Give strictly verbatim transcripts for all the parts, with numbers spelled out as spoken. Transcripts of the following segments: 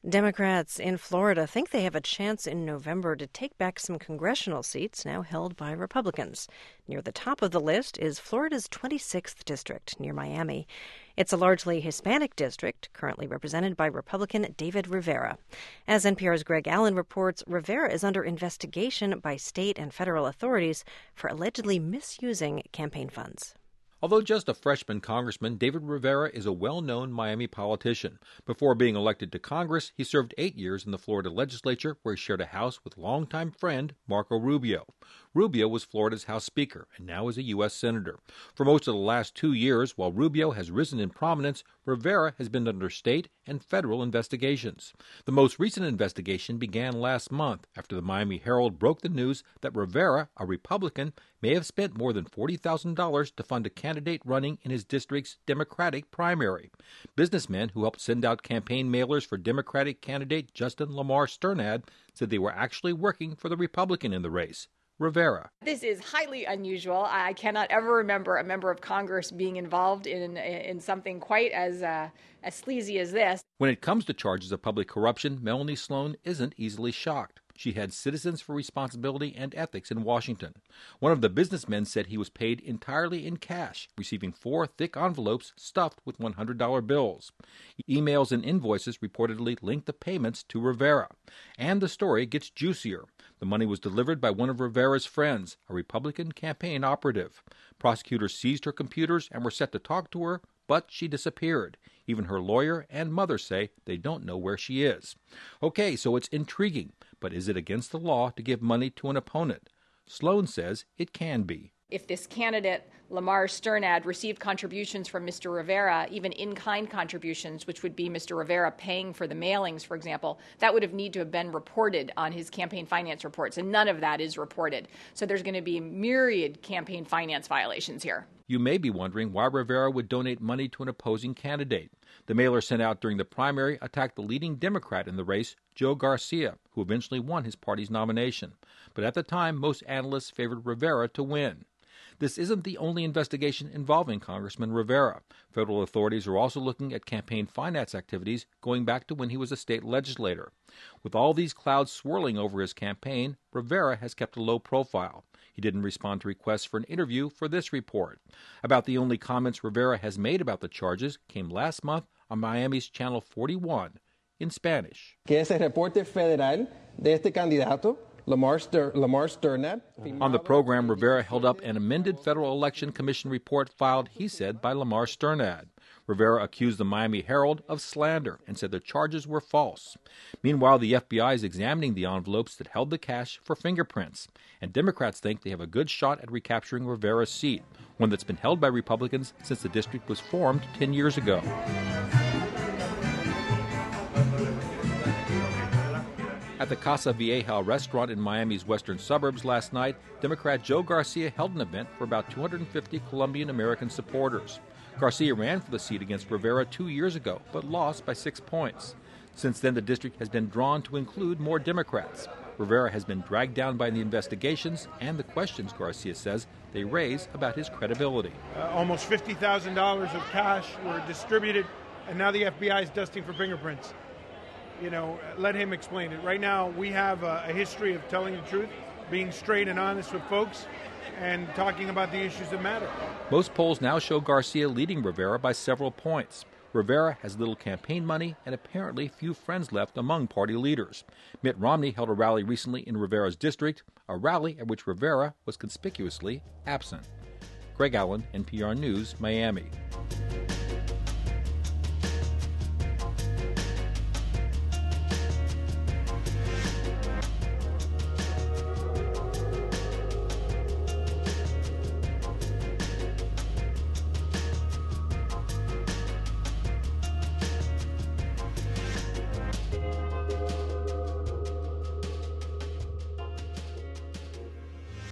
Democrats in Florida think they have a chance in November to take back some congressional seats now held by Republicans. Near the top of the list is Florida's twenty-sixth district, near Miami. It's a largely Hispanic district, currently represented by Republican David Rivera. As N P R's Greg Allen reports, Rivera is under investigation by state and federal authorities for allegedly misusing campaign funds. Although just a freshman congressman, David Rivera is a well-known Miami politician. Before being elected to Congress, he served eight years in the Florida legislature, where he shared a house with longtime friend Marco Rubio. Rubio was Florida's House Speaker and now is a U S Senator. For most of the last two years, while Rubio has risen in prominence, Rivera has been under state and federal investigations. The most recent investigation began last month after the Miami Herald broke the news that Rivera, a Republican, may have spent more than forty thousand dollars to fund a candidate running in his district's Democratic primary. Businessmen who helped send out campaign mailers for Democratic candidate Justin Lamar Sternad said they were actually working for the Republican in the race, Rivera. This is highly unusual. I cannot ever remember a member of Congress being involved in in something quite as uh, as sleazy as this. When it comes to charges of public corruption, Melanie Sloan isn't easily shocked. She had Citizens for Responsibility and Ethics in Washington. One of the businessmen said he was paid entirely in cash, receiving four thick envelopes stuffed with one hundred dollar bills. Emails and invoices reportedly linked the payments to Rivera. And the story gets juicier. The money was delivered by one of Rivera's friends, a Republican campaign operative. Prosecutors seized her computers and were set to talk to her, but she disappeared. Even her lawyer and mother say they don't know where she is. Okay, so it's intriguing, but is it against the law to give money to an opponent? Sloan says it can be. If this candidate, Lamar Sternad, received contributions from Mister Rivera, even in-kind contributions, which would be Mister Rivera paying for the mailings, for example, that would have need to have been reported on his campaign finance reports, and none of that is reported. So there's going to be myriad campaign finance violations here. You may be wondering why Rivera would donate money to an opposing candidate. The mailer sent out during the primary attacked the leading Democrat in the race, Joe Garcia, who eventually won his party's nomination. But at the time, most analysts favored Rivera to win. This isn't the only investigation involving Congressman Rivera. Federal authorities are also looking at campaign finance activities going back to when he was a state legislator. With all these clouds swirling over his campaign, Rivera has kept a low profile. He didn't respond to requests for an interview for this report. About the only comments Rivera has made about the charges came last month on Miami's Channel forty-one in Spanish. Que es el reporte federal de este candidato, Lamar, Ster- Lamar Sternad. On the program, Rivera held up an amended Federal Election Commission report filed, he said, by Lamar Sternad. Rivera accused the Miami Herald of slander and said the charges were false. Meanwhile, the F B I is examining the envelopes that held the cash for fingerprints, and Democrats think they have a good shot at recapturing Rivera's seat, one that's been held by Republicans since the district was formed ten years ago. At the Casa Vieja restaurant in Miami's western suburbs last night, Democrat Joe Garcia held an event for about two hundred fifty Colombian-American supporters. Garcia ran for the seat against Rivera two years ago, but lost by six points. Since then, the district has been drawn to include more Democrats. Rivera has been dragged down by the investigations and the questions, Garcia says, they raise about his credibility. Uh, almost fifty thousand dollars of cash were distributed, and now the F B I is dusting for fingerprints. You know, let him explain it. Right now, we have a, a history of telling the truth, being straight and honest with folks, and talking about the issues that matter. Most polls now show Garcia leading Rivera by several points. Rivera has little campaign money and apparently few friends left among party leaders. Mitt Romney held a rally recently in Rivera's district, a rally at which Rivera was conspicuously absent. Greg Allen, N P R News, Miami.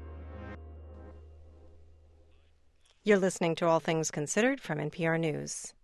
You're listening to All Things Considered from N P R News.